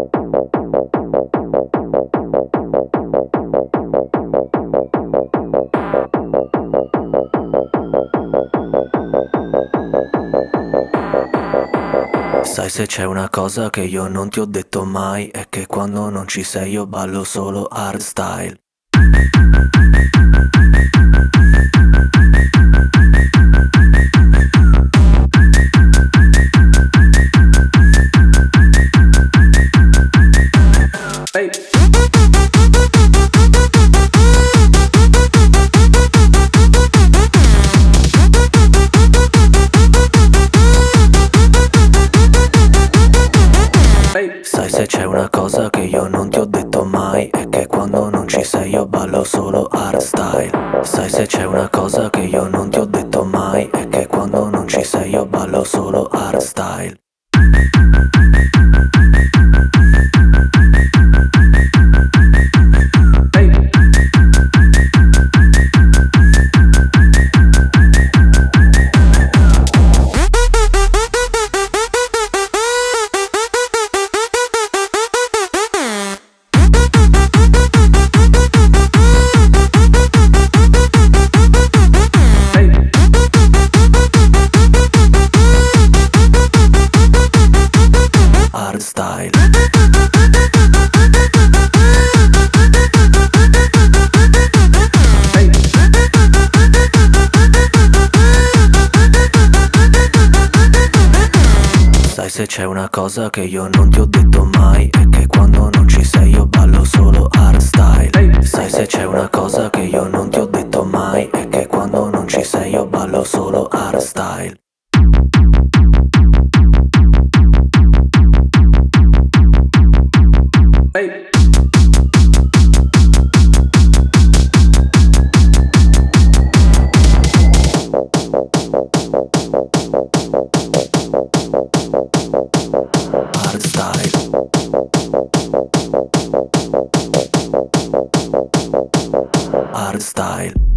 Sai se c'è una cosa che io non ti ho detto mai, è che quando non ci sei io ballo solo hardstyle. Hey. Sai se c'è una cosa che io non ti ho detto mai, è che quando non ci sei io ballo solo hardstyle. Sai se c'è una cosa che io non ti ho detto mai, è che quando non ci sei io ballo solo hardstyle. Hardstyle. Sai se c'è una cosa che io non ti ho detto mai, è che quando non ci sei io ballo solo hardstyle. Sai se c'è una cosa che io non ti ho detto mai, è che quando non ci sei io ballo solo hardstyle. Hey. Hardstyle.